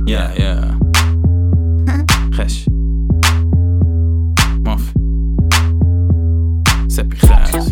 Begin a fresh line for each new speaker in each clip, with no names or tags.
yeah خش ماف سپی خش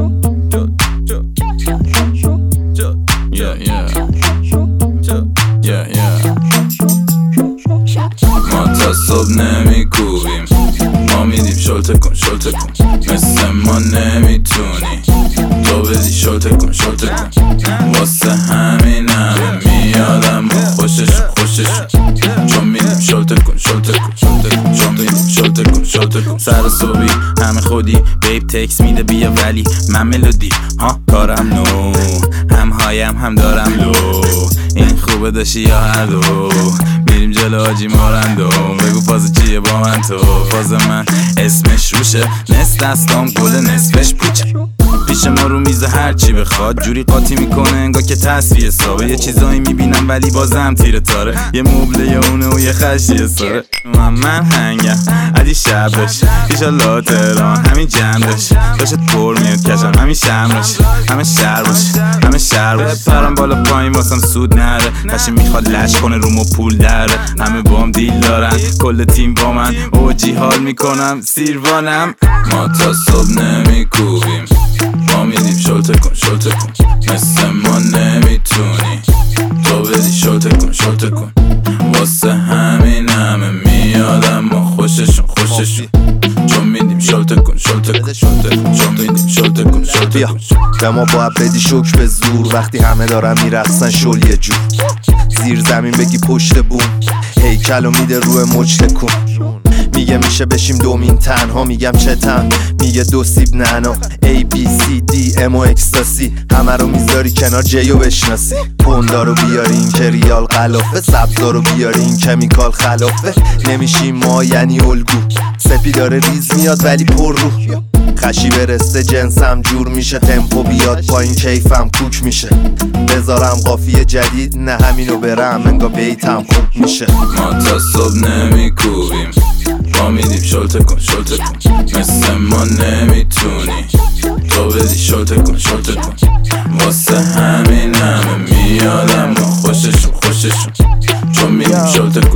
ما تا صبح نمی کوبیم، ما میدیم شلته کن مثل ما نمیتونی تو بدی شلته کن واسه همین همه میادم و خوششون چون میدیم شلته کن چون میدیم شلته کن سر صبحی همه خودی بیب تکس میده بیا ولی من ملودی ها کارم نو هم دارم لو این خوبه داشتی یا هر دو میریم جلو آجی مارندو بگو فاز چیه با من تو فاز من اسمش روشه نصف دستام گل نصفش پوچه پیش ما رو میزه هر چی بخواد جوری قاطی میکنه انگار که تصفیه حسابه یه چیزایی میبینم ولی بازم تیره تاره یه مبله یه اونه و یه خشی ساره من هنگم عدی شبش ایشالله تهران همین جمع داشت پر میاد کشم همین شمرش همه شهر باشه پرم بالا پایین واسم سود نره قشی میخواد لش کنه رومو پول دره همه بام دیل دارن کل تیم با من اوجی حال میکنم سیروانم ما تا صبح نمیکوبیم ما میدیم شلته کن مثل ما نمیتونی تو بدی شلته کن واسه همین همه میادم و خوششون چون میدیم شلته کن چون میدیم شلته کن
به ما باید بدی شک به زور وقتی همه دارن میرقصن شل یه جور زیر زمین بگی پشت بوم هیکلو میده روی مچ تکون میگه میشه بشیم دومین تنها میگم چتم میگه دو سیب نعنا A B C D M و اکستاسی همه رو میذاری کنار جیو بشناسی پوندا رو بیاری این که ریال غلافه سبزا رو بیاری این کمیکال خلافه نمیشیم ما یعنی الگو سپی داره ریز میاد ولی پر رو خشی برسته جنسم جور میشه تمپو بیاد پایین کیفم کوک میشه بذارم قافیه جدید نه همینو برم انگا بیتم خوب میشه
ما تا صبح نمیکوبیم ما میدیم شلته کن مثل ما نمیتونی تو بدی شلته کن واسه همین همه میادم و خوششون چون میدیم شلته کن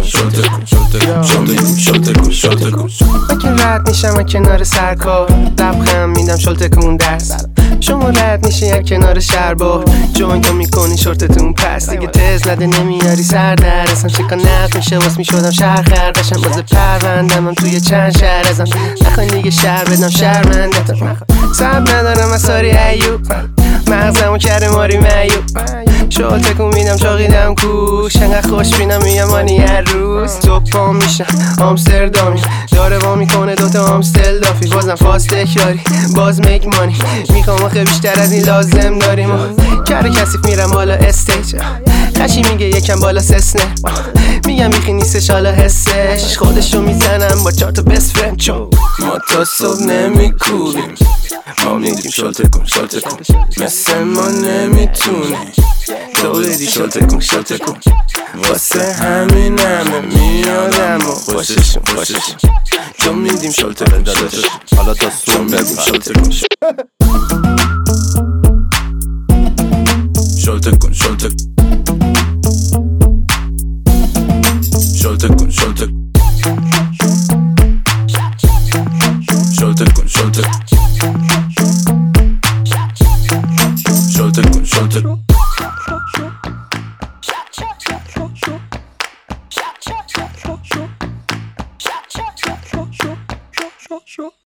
چون میدیم شلته کن
من که رد میشم کنار سرکار لبخند میدم شلته کن درس شما رد میشی کنار شربار جوان تو میکنی شورتتون پس دیگه تز نده نمیاری سر در اصلا شکا نف میشه واس میشدم شهر خردشم باز پروندم توی چند شهر ازم نخواین دیگه شهر بدم شهرمندتم سب ندارم از ساری ایوب مغزمو کرده ماری میوب شلته کن میدم شاقیدم کوش انقدر خوش بینم میگم مانی هر روز تو پام میشم آمستردامی داره وا میکنه دوتا آمستل دافی بازم فاست تکراری باز میک مانی میخوام آخه بیشتر از این لازم داریم کار کسیف میرم بالا استیج خشی میگه یکم بالا سسنه میگم بیخی نیستش حالا حسش خودشو میزنم با 4 تا بست فرند چون
ما تا صبح نمیکوبیم ما میدیم شلته کن مثل ما نمیتونی تو بدی شلته کن واسه همین همه میادم و خوششون چون میدیم شلته کن
حالا تا صبح
میدیم شلته کن شلته کن شلته